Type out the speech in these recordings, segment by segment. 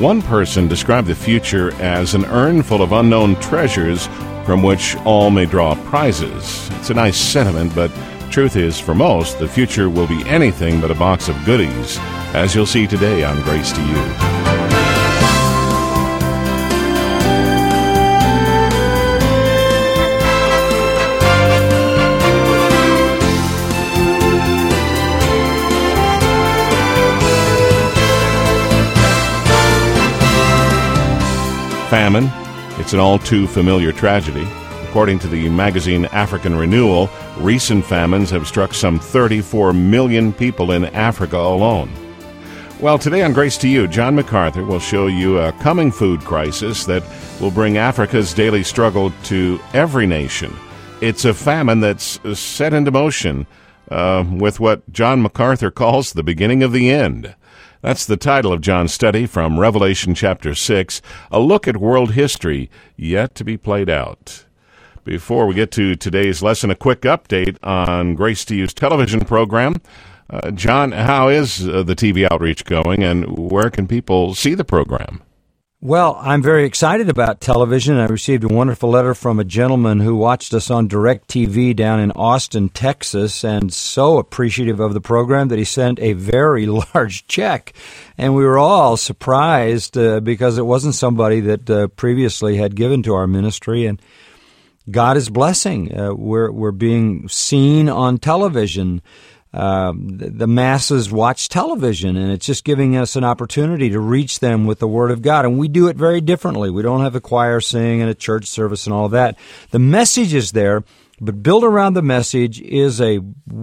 One person described the future as an urn full of unknown treasures from which all may draw prizes. It's a nice sentiment, but truth is, for most, the future will be anything but a box of goodies, as you'll see today on Grace to You. Famine. It's an all-too-familiar tragedy. According to the magazine African Renewal, recent famines have struck some 34 million people in Africa alone. Well, today on Grace to You, John MacArthur will show you a coming food crisis that will bring Africa's daily struggle to every nation. It's a famine that's set into motion with what John MacArthur calls the beginning of the end. That's the title of John's study from Revelation chapter 6, a look at world history yet to be played out. Before we get to today's lesson, a quick update on Grace to You's television program. John, how is the TV outreach going, and where can people see the program? Well, I'm very excited about television. I received a wonderful letter from a gentleman who watched us on DirecTV down in Austin, Texas, and so appreciative of the program that he sent a very large check. And we were all surprised because it wasn't somebody that previously had given to our ministry. And God is blessing. We're being seen on television. The masses watch television, and it's just giving us an opportunity to reach them with the Word of God. And we do it very differently. We don't have a choir sing and a church service and all that. The message is there, but built around the message is a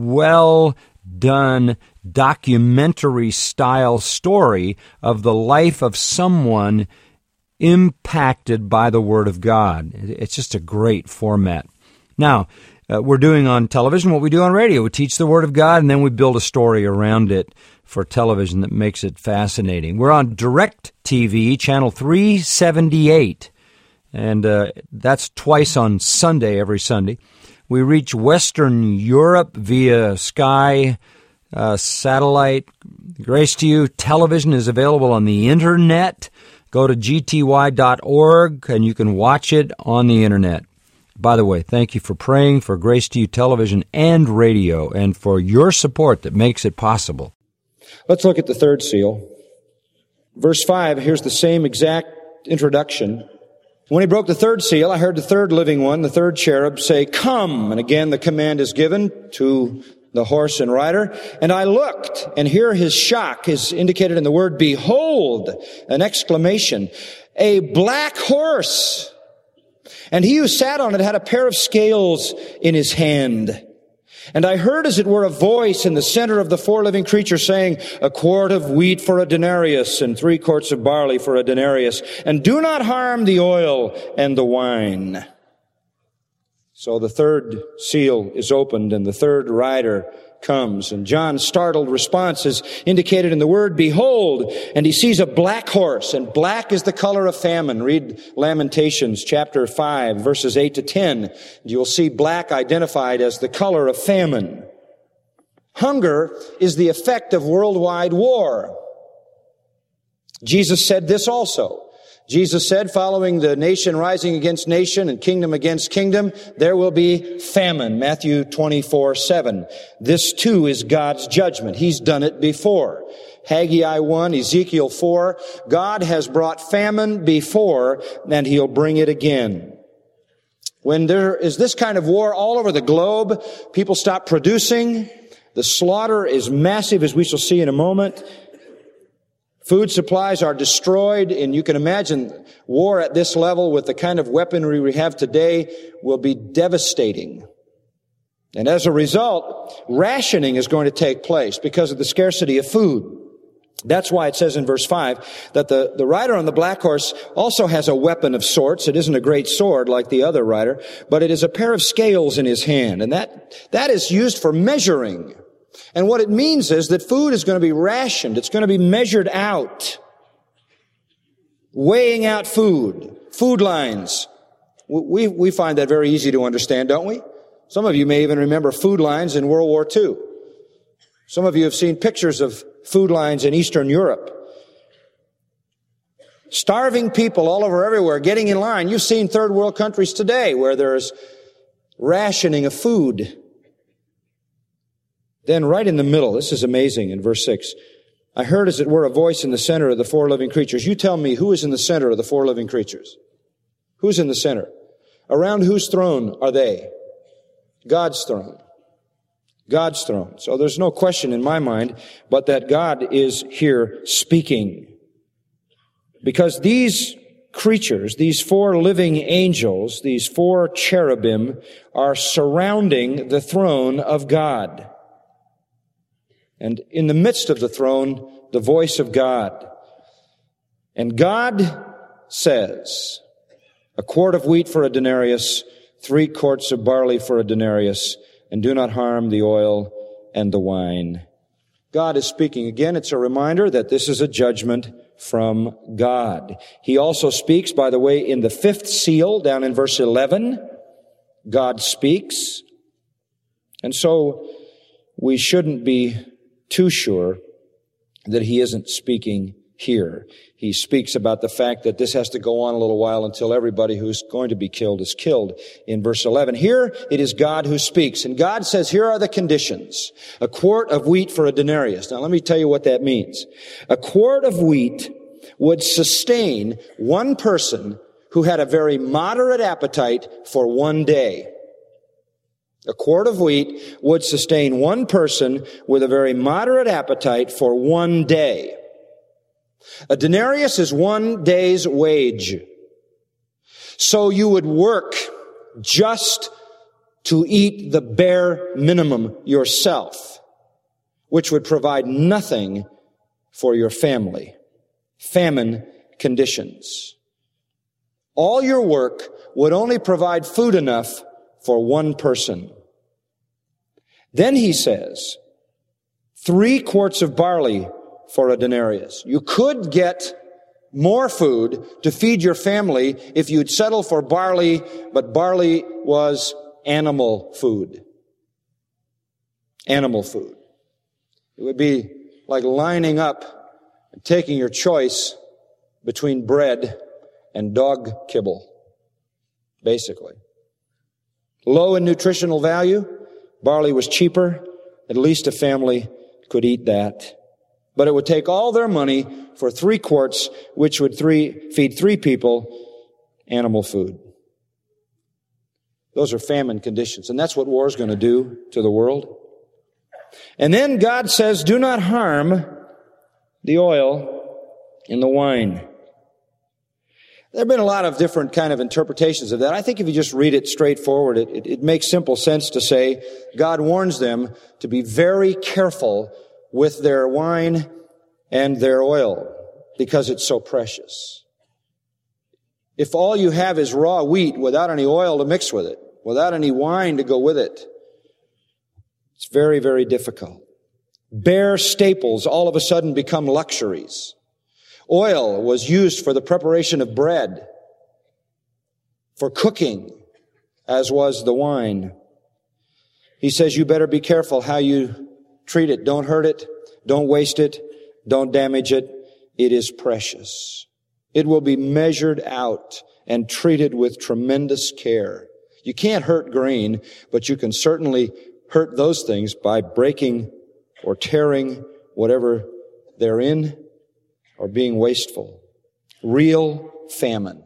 well-done documentary-style story of the life of someone impacted by the Word of God. It's just a great format. Now, we're doing on television what we do on radio. We teach the Word of God, and then we build a story around it for television that makes it fascinating. We're on DirecTV, channel 378, and that's twice on Sunday, every Sunday. We reach Western Europe via Sky satellite. Grace to You television is available on the Internet. Go to gty.org, and you can watch it on the Internet. By the way, thank you for praying for Grace to You television and radio and for your support that makes it possible. Let's look at the third seal. Verse 5, here's the same exact introduction. When he broke the third seal, I heard the third living one, the third cherub, say, "Come!" And again the command is given to the horse and rider. And I looked, and here his shock is indicated in the word, "Behold!" An exclamation. A black horse. And he who sat on it had a pair of scales in his hand. And I heard, as it were, a voice in the center of the four living creatures saying, "A quart of wheat for a denarius, and 3 quarts of barley for a denarius. And do not harm the oil and the wine." So the third seal is opened, and the third rider comes. And John's startled response is indicated in the word, "Behold," and he sees a black horse, and black is the color of famine. Read Lamentations chapter 5, verses 8 to 10. You'll see black identified as the color of famine. Hunger is the effect of worldwide war. Jesus said this also. Jesus said, following the nation rising against nation and kingdom against kingdom, there will be famine. Matthew 24:7. This too is God's judgment. He's done it before. Haggai 1, Ezekiel 4. God has brought famine before, and He'll bring it again. When there is this kind of war all over the globe, people stop producing. The slaughter is massive, as we shall see in a moment. Food supplies are destroyed, and you can imagine war at this level with the kind of weaponry we have today will be devastating. And as a result, rationing is going to take place because of the scarcity of food. That's why it says in verse 5 that the rider on the black horse also has a weapon of sorts. It isn't a great sword like the other rider, but it is a pair of scales in his hand, and that is used for measuring. And what it means is that food is going to be rationed. It's going to be measured out. Weighing out food. Food lines. We find that very easy to understand, don't we? Some of you may even remember food lines in World War II. Some of you have seen pictures of food lines in Eastern Europe. Starving people all over everywhere, getting in line. You've seen third world countries today where there's rationing of food. Then right in the middle, this is amazing in verse 6, I heard as it were a voice in the center of the four living creatures. You tell me, who is in the center of the four living creatures? Who's in the center? Around whose throne are they? God's throne. God's throne. So there's no question in my mind but that God is here speaking. Because these creatures, these four living angels, these four cherubim, are surrounding the throne of God. And in the midst of the throne, the voice of God. And God says, a quart of wheat for a denarius, 3 quarts of barley for a denarius, and do not harm the oil and the wine. God is speaking. Again, it's a reminder that this is a judgment from God. He also speaks, by the way, in the 5th seal, down in verse 11, God speaks. And so we shouldn't be too sure that he isn't speaking here. He speaks about the fact that this has to go on a little while until everybody who's going to be killed is killed in verse 11. Here it is God who speaks, and God says, here are the conditions. A quart of wheat for a denarius. Now let me tell you what that means. A quart of wheat would sustain one person who had a very moderate appetite for one day. A quart of wheat would sustain one person with a very moderate appetite for one day. A denarius is 1 day's wage. So you would work just to eat the bare minimum yourself, which would provide nothing for your family. Famine conditions. All your work would only provide food enough for one person. Then he says, 3 quarts of barley for a denarius. You could get more food to feed your family if you'd settle for barley, but barley was animal food. Animal food. It would be like lining up and taking your choice between bread and dog kibble, basically. Low in nutritional value, barley was cheaper. At least a family could eat that. But it would take all their money for 3 quarts, which would feed 3 people, animal food. Those are famine conditions, and that's what war is going to do to the world. And then God says, do not harm the oil and the wine. There have been a lot of different kind of interpretations of that. I think if you just read it straightforward, it makes simple sense to say God warns them to be very careful with their wine and their oil because it's so precious. If all you have is raw wheat without any oil to mix with it, without any wine to go with it, it's very, very difficult. Bare staples all of a sudden become luxuries. Oil was used for the preparation of bread, for cooking, as was the wine. He says you better be careful how you treat it. Don't hurt it. Don't waste it. Don't damage it. It is precious. It will be measured out and treated with tremendous care. You can't hurt grain, but you can certainly hurt those things by breaking or tearing whatever they're in or being wasteful. Real famine,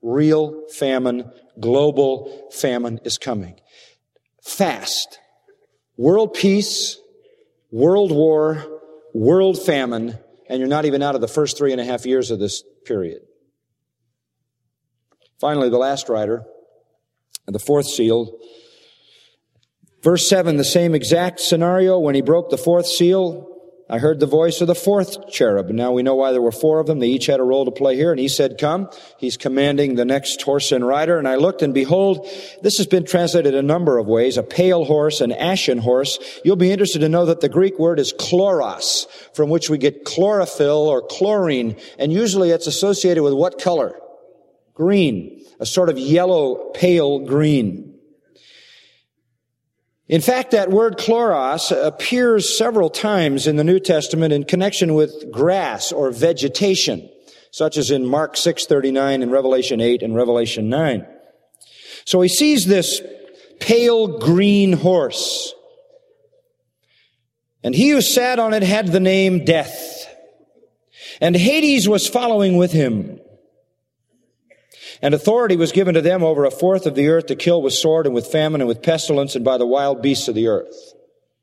global famine is coming. Fast. World peace, world war, world famine, and you're not even out of the first 3.5 years of this period. Finally, the last rider, the 4th seal. Verse 7, the same exact scenario. When he broke the 4th seal, I heard the voice of the 4th cherub. And now we know why there were 4 of them. They each had a role to play here. And he said, come. He's commanding the next horse and rider. And I looked, and behold, this has been translated a number of ways. A pale horse, an ashen horse. You'll be interested to know that the Greek word is chloros, from which we get chlorophyll or chlorine. And usually it's associated with what color? Green. A sort of yellow, pale green. In fact, that word chloros appears several times in the New Testament in connection with grass or vegetation. such as in Mark 6:39 and Revelation 8 and Revelation 9. So he sees this pale green horse, and he who sat on it had the name Death, and Hades was following with him. And authority was given to them over a fourth of the earth to kill with sword and with famine and with pestilence and by the wild beasts of the earth.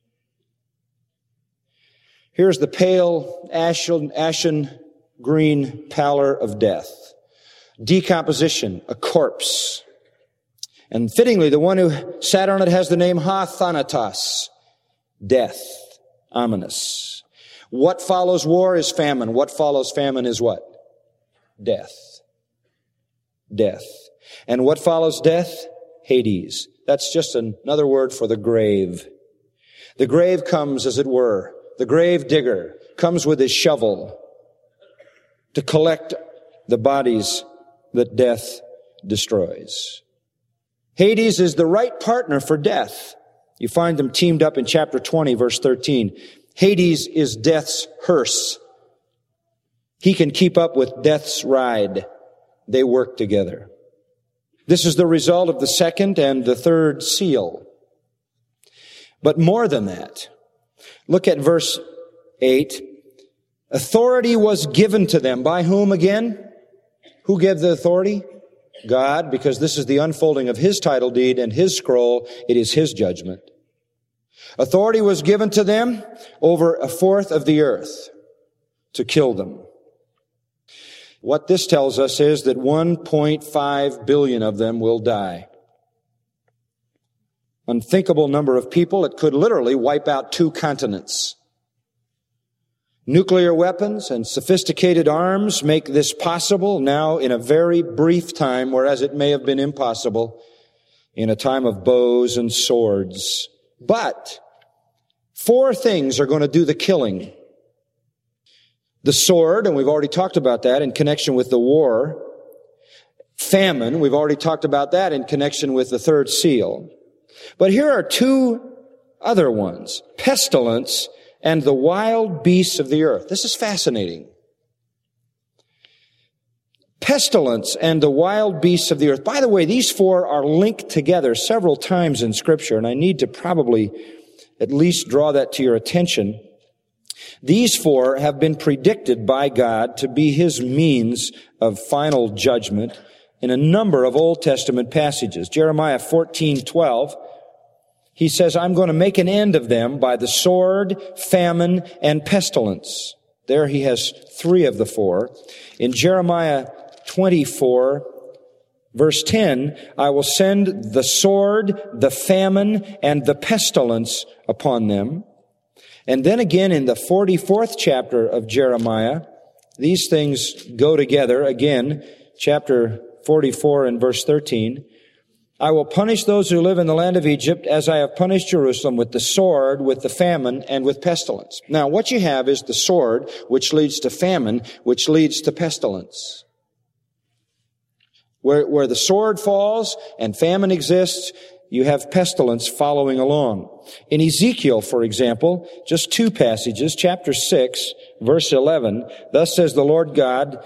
Here's the pale, ashen green pallor of death. Decomposition, a corpse. And fittingly, the one who sat on it has the name Ha-Thanatos, death, ominous. What follows war is famine. What follows famine is what? Death. Death. And what follows death? Hades. That's just another word for the grave. The grave comes, as it were. The grave digger comes with his shovel to collect the bodies that death destroys. Hades is the right partner for death. You find them teamed up in chapter 20, verse 13. Hades is death's hearse. He can keep up with death's ride. They work together. This is the result of the second and the third seal. But more than that, look at verse 8. Authority was given to them. By whom again? Who gave the authority? God, because this is the unfolding of His title deed and His scroll. It is His judgment. Authority was given to them over a fourth of the earth to kill them. What this tells us is that 1.5 billion of them will die. Unthinkable number of people. It could literally wipe out 2 continents. Nuclear weapons and sophisticated arms make this possible now in a very brief time, whereas it may have been impossible in a time of bows and swords. But 4 things are going to do the killing. The sword, and we've already talked about that in connection with the war. Famine, we've already talked about that in connection with the third seal. But here are 2 other ones. Pestilence and the wild beasts of the earth. This is fascinating. Pestilence and the wild beasts of the earth. By the way, these 4 are linked together several times in Scripture, and I need to probably at least draw that to your attention. These 4 have been predicted by God to be His means of final judgment in a number of Old Testament passages. Jeremiah 14:12, He says, I'm going to make an end of them by the sword, famine, and pestilence. There He has 3 of the 4. In Jeremiah 24, verse 10, I will send the sword, the famine, and the pestilence upon them. And then again in the 44th chapter of Jeremiah, these things go together. Again, chapter 44 and verse 13. I will punish those who live in the land of Egypt as I have punished Jerusalem with the sword, with the famine, and with pestilence. Now, what you have is the sword, which leads to famine, which leads to pestilence. Where the sword falls and famine exists, you have pestilence following along. In Ezekiel, for example, just 2 passages, chapter 6, verse 11, thus says the Lord God,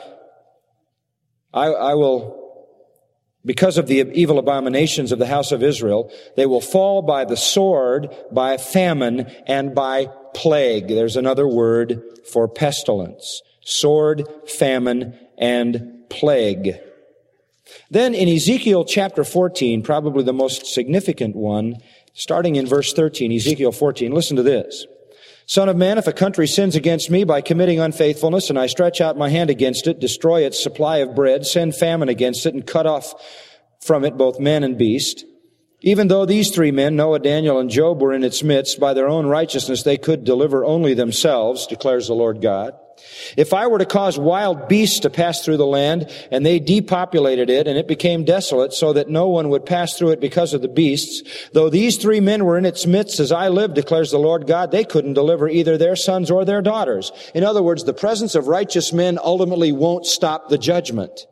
I will, because of the evil abominations of the house of Israel, they will fall by the sword, by famine, and by plague. There's another word for pestilence. Sword, famine, and plague. Then in Ezekiel chapter 14, probably the most significant one, starting in verse 13, Ezekiel 14, listen to this. Son of man, if a country sins against me by committing unfaithfulness, and I stretch out my hand against it, destroy its supply of bread, send famine against it, and cut off from it both man and beast, even though these 3 men, Noah, Daniel, and Job, were in its midst, by their own righteousness they could deliver only themselves, declares the Lord God. If I were to cause wild beasts to pass through the land, and they depopulated it, and it became desolate, so that no one would pass through it because of the beasts, though these 3 men were in its midst, as I live, declares the Lord God, they couldn't deliver either their sons or their daughters. In other words, the presence of righteous men ultimately won't stop the judgment.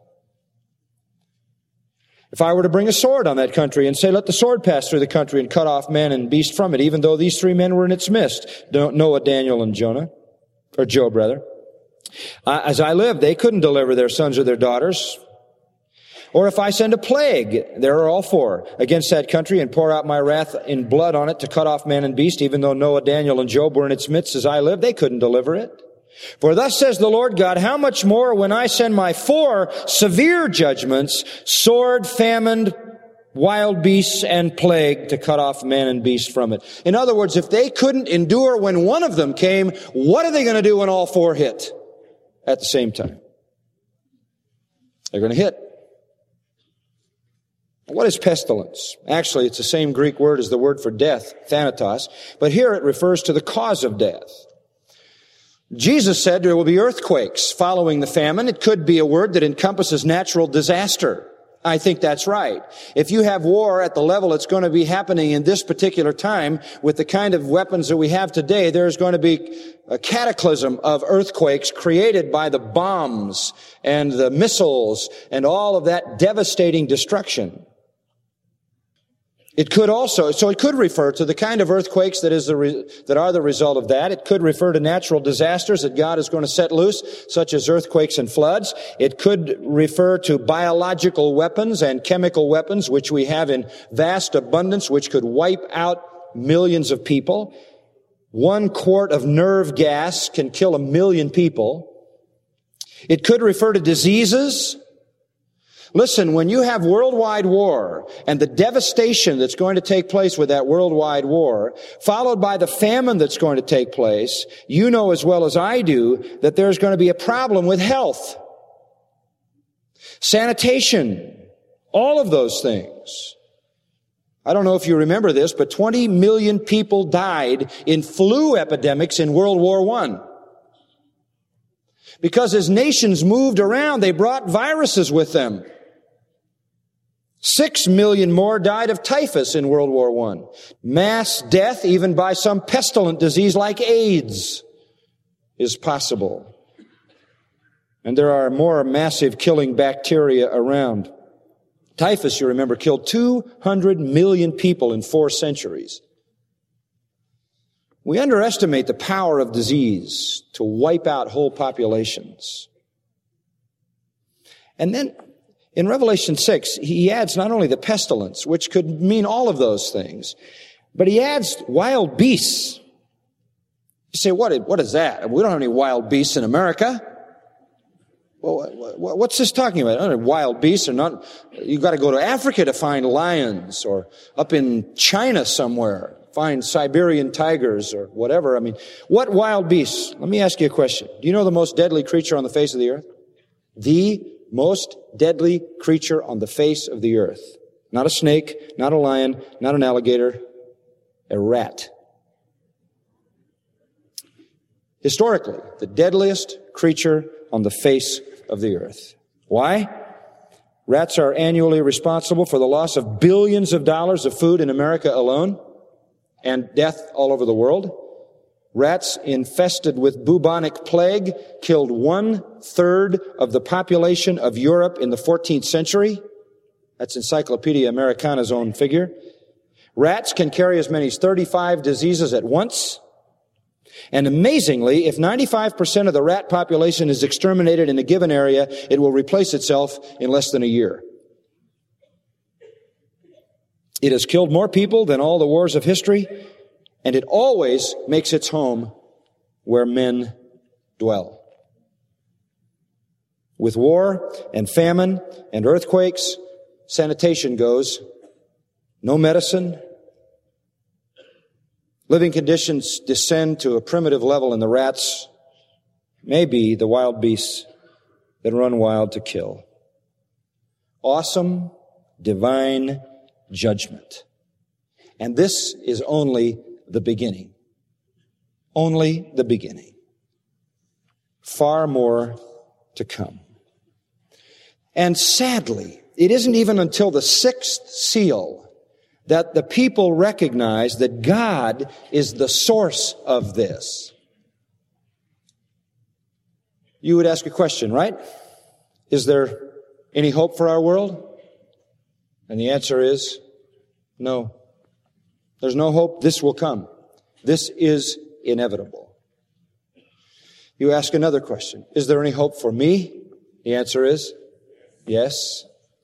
If I were to bring a sword on that country and say, let the sword pass through the country and cut off man and beast from it, even though these 3 men were in its midst, Noah, Daniel, and Job, As I live, they couldn't deliver their sons or their daughters. Or if I send a plague, there are all four, against that country and pour out my wrath in blood on it to cut off man and beast, even though Noah, Daniel, and Job were in its midst as I live, they couldn't deliver it. For thus says the Lord God, how much more when I send my four severe judgments, sword, famine, wild beasts, and plague, to cut off man and beast from it. In other words, if they couldn't endure when one of them came, what are they going to do when all four hit at the same time? They're going to hit. What is pestilence? Actually, it's the same Greek word as the word for death, thanatos, but here it refers to the cause of death. Jesus said there will be earthquakes following the famine. It could be a word that encompasses natural disaster. I think that's right. If you have war at the level it's going to be happening in this particular time, with the kind of weapons that we have today, there's going to be a cataclysm of earthquakes created by the bombs and the missiles and all of that devastating destruction. It could refer to the kind of earthquakes that are the result of that. It could refer to natural disasters that God is going to set loose, such as earthquakes and floods. It could refer to biological weapons and chemical weapons, which we have in vast abundance, which could wipe out millions of people. 1 quart of nerve gas can kill 1 million people. It could refer to diseases. Listen, when you have worldwide war and the devastation that's going to take place with that worldwide war, followed by the famine that's going to take place, you know as well as I do that there's going to be a problem with health, sanitation, all of those things. I don't know if you remember this, but 20 million people died in flu epidemics in World War I. Because as nations moved around, they brought viruses with them. 6 million more died of typhus in World War I. Mass death, even by some pestilent disease like AIDS, is possible. And there are more massive killing bacteria around. Typhus, you remember, killed 200 million people in 4 centuries. We underestimate the power of disease to wipe out whole populations. And then in Revelation 6, he adds not only the pestilence, which could mean all of those things, but he adds wild beasts. You say, what is that? We don't have any wild beasts in America. Well, what's this talking about? I don't know, wild beasts are not. You've got to go to Africa to find lions, or up in China somewhere, find Siberian tigers or whatever. I mean, what wild beasts? Let me ask you a question. Do you know the most deadly creature on the face of the earth? The most deadly creature on the face of the earth. Not a snake, not a lion, not an alligator, a rat. Historically, the deadliest creature on the face of the earth. Why? Rats are annually responsible for the loss of billions of dollars of food in America alone, and death all over the world. Rats infested with bubonic plague killed 1/3 of the population of Europe in the 14th century. That's Encyclopedia Americana's own figure. Rats can carry as many as 35 diseases at once. And amazingly, if 95% of the rat population is exterminated in a given area, it will replace itself in less than a year. It has killed more people than all the wars of history, and it always makes its home where men dwell. With war and famine and earthquakes, sanitation goes. No medicine. Living conditions descend to a primitive level in the rats, maybe the wild beasts that run wild to kill. Awesome, divine judgment. And this is only the beginning. Only the beginning. Far more to come. And sadly, it isn't even until the 6th seal that the people recognize that God is the source of this. You would ask a question, right? Is there any hope for our world? And the answer is no. There's no hope. This will come. This is inevitable. You ask another question. Is there any hope for me? The answer is yes.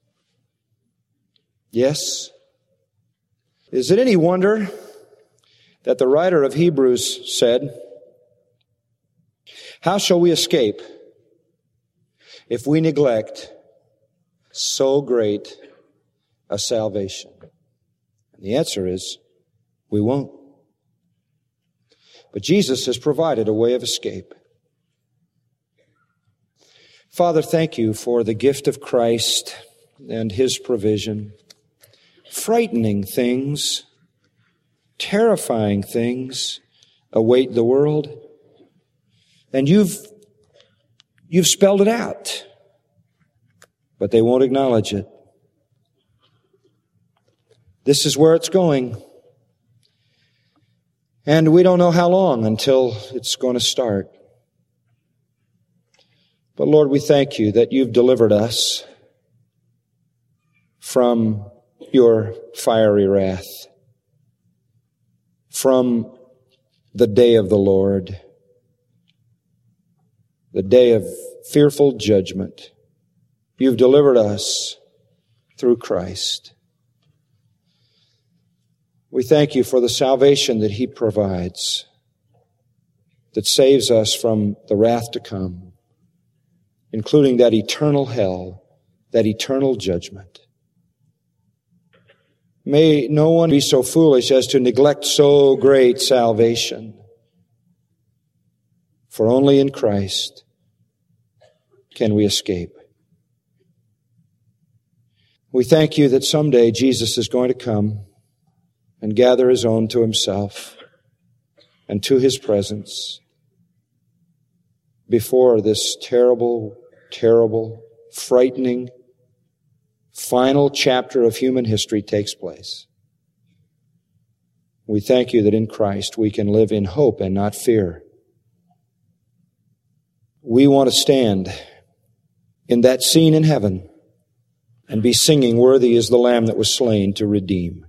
Yes. Is it any wonder that the writer of Hebrews said, how shall we escape if we neglect so great a salvation? And the answer is, we won't. But Jesus has provided a way of escape. Father, thank you for the gift of Christ and His provision. Frightening things, terrifying things await the world. And you've spelled it out, but they won't acknowledge it. This is where it's going. And we don't know how long until it's going to start. But Lord, we thank you that you've delivered us from your fiery wrath, from the day of the Lord, the day of fearful judgment. You've delivered us through Christ. We thank you for the salvation that He provides, that saves us from the wrath to come, including that eternal hell, that eternal judgment. May no one be so foolish as to neglect so great salvation. For only in Christ can we escape. We thank you that someday Jesus is going to come and gather His own to Himself and to His presence before this terrible, terrible, frightening, final chapter of human history takes place. We thank you that in Christ we can live in hope and not fear. We want to stand in that scene in heaven and be singing, "Worthy is the Lamb that was slain to redeem,"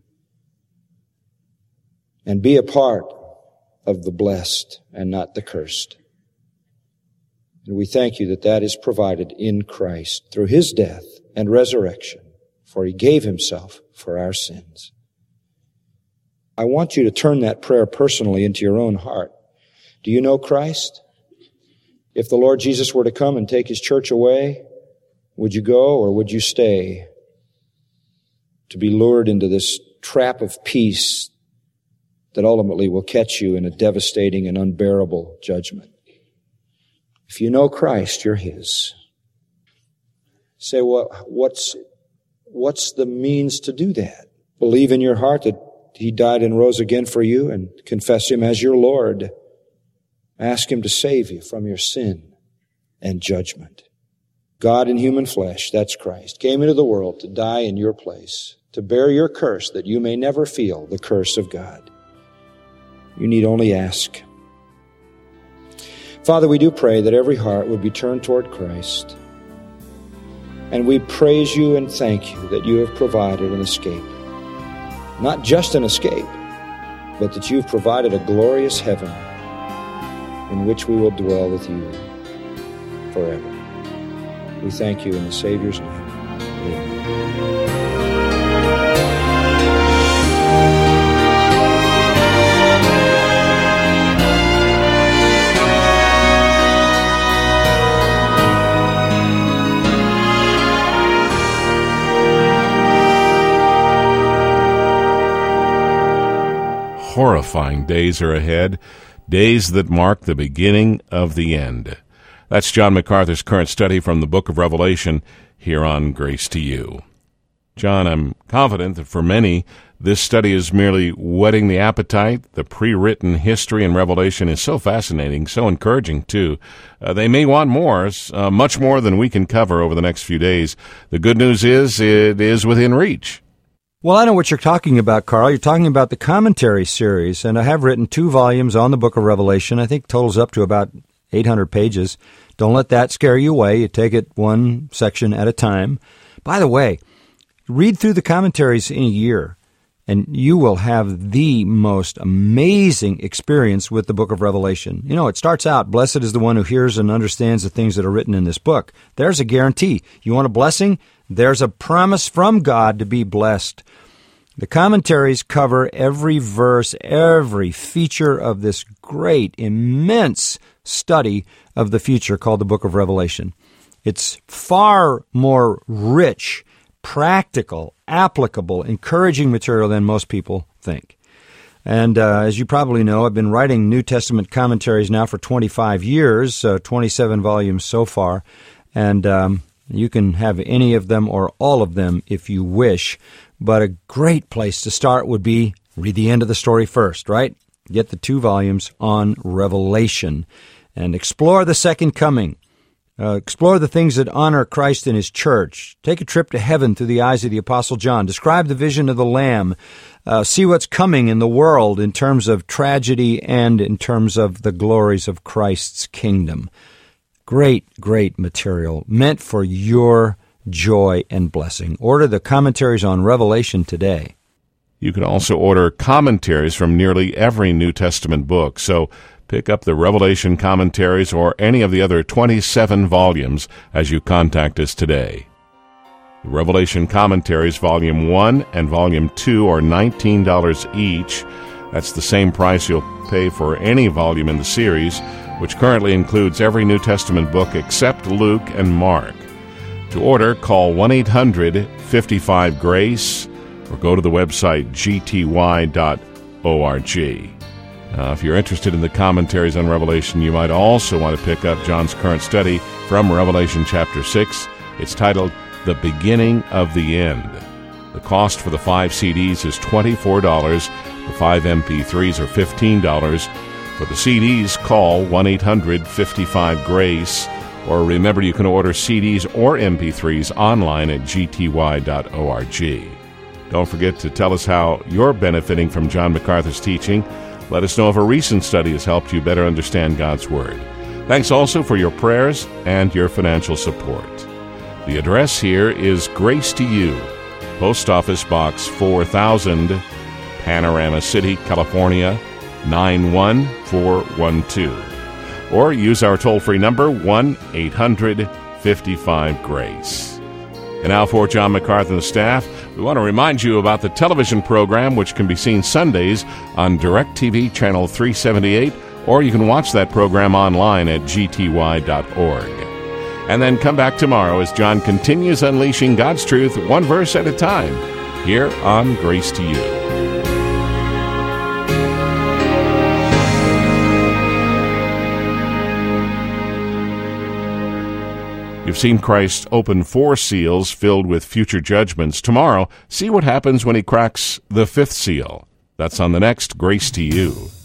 and be a part of the blessed and not the cursed. And we thank you that that is provided in Christ through His death and resurrection, for He gave Himself for our sins. I want you to turn that prayer personally into your own heart. Do you know Christ? If the Lord Jesus were to come and take His church away, would you go or would you stay to be lured into this trap of peace that ultimately will catch you in a devastating and unbearable judgment? If you know Christ, you're His. Say, well, what's the means to do that? Believe in your heart that He died and rose again for you and confess Him as your Lord. Ask Him to save you from your sin and judgment. God in human flesh, that's Christ, came into the world to die in your place, to bear your curse that you may never feel the curse of God. You need only ask. Father, we do pray that every heart would be turned toward Christ. And we praise you and thank you that you have provided an escape. Not just an escape, but that you've provided a glorious heaven in which we will dwell with you forever. We thank you in the Savior's name. Amen. Horrifying days are ahead, days that mark the beginning of the end. That's John MacArthur's current study from the book of Revelation here on Grace to You. John, I'm confident that for many, this study is merely whetting the appetite. The pre-written history in Revelation is so fascinating, so encouraging, too. They may want more, much more than we can cover over the next few days. The good news is it is within reach. Well, I know what you're talking about, Carl. You're talking about the commentary series, and I have written 2 volumes on the book of Revelation. I think totals up to about 800 pages. Don't let that scare you away. You take it one section at a time. By the way, read through the commentaries in a year, and you will have the most amazing experience with the book of Revelation. You know, it starts out, blessed is the one who hears and understands the things that are written in this book. There's a guarantee. You want a blessing? There's a promise from God to be blessed. The commentaries cover every verse, every feature of this great, immense study of the future called the book of Revelation. It's far more rich, practical, applicable, encouraging material than most people think. And as you probably know, I've been writing New Testament commentaries now for 25 years, 27 volumes so far, and you can have any of them or all of them if you wish. But a great place to start would be read the end of the story first, right? Get the 2 volumes on Revelation and explore the second coming. Explore the things that honor Christ and His church. Take a trip to heaven through the eyes of the Apostle John. Describe the vision of the Lamb. See what's coming in the world in terms of tragedy and in terms of the glories of Christ's kingdom. Great, great material meant for your joy and blessing. Order the commentaries on Revelation today. You can also order commentaries from nearly every New Testament book, so pick up the Revelation commentaries or any of the other 27 volumes as you contact us today. The Revelation commentaries, Volume 1 and Volume 2 are $19 each. That's the same price you'll pay for any volume in the series, which currently includes every New Testament book except Luke and Mark. To order, call 1-800-55-GRACE or go to the website gty.org. If you're interested in the commentaries on Revelation, you might also want to pick up John's current study from Revelation chapter 6. It's titled, The Beginning of the End. The cost for the 5 CDs is $24. The 5 MP3s are $15. For the CDs, call 1-800-55-GRACE, or remember you can order CDs or MP3s online at gty.org. Don't forget to tell us how you're benefiting from John MacArthur's teaching. Let us know if a recent study has helped you better understand God's Word. Thanks also for your prayers and your financial support. The address here is Grace to You, Post Office Box 4000, Panorama City, California, 91412. Or use our toll-free number, 1-800-55-GRACE. And now for John MacArthur and the staff, we want to remind you about the television program, which can be seen Sundays on DirecTV Channel 378, or you can watch that program online at gty.org. And then come back tomorrow as John continues unleashing God's truth one verse at a time, here on Grace to You. You've seen Christ open 4 seals filled with future judgments. Tomorrow, see what happens when He cracks the 5th seal. That's on the next Grace to You.